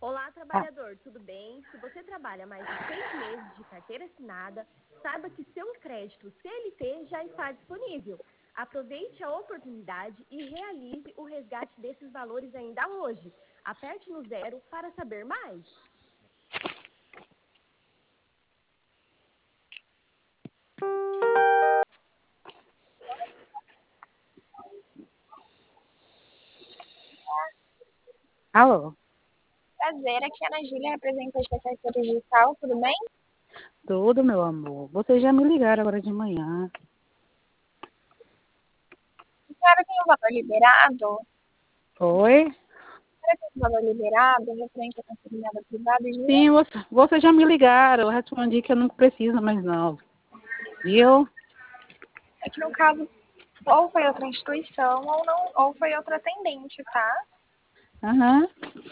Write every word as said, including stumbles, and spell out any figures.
Olá, Ah, trabalhador, tudo bem? Se você trabalha mais de seis meses de carteira assinada, saiba que seu crédito C L T já está disponível. Aproveite a oportunidade e realize o resgate desses valores ainda hoje. Aperte no zero para saber mais. alô, Prazer, aqui é a Ana Júlia, representante da carteira digital, tudo bem? tudo, meu amor. Vocês já me ligaram agora de manhã. A senhora tem um valor liberado? Oi? A senhora tem um valor liberado referente à consignada privada de Sim, você, vocês já me ligaram. Eu respondi que eu não preciso mais não. Viu? É que no caso, ou foi outra instituição ou não, ou foi outra atendente, tá? Aham.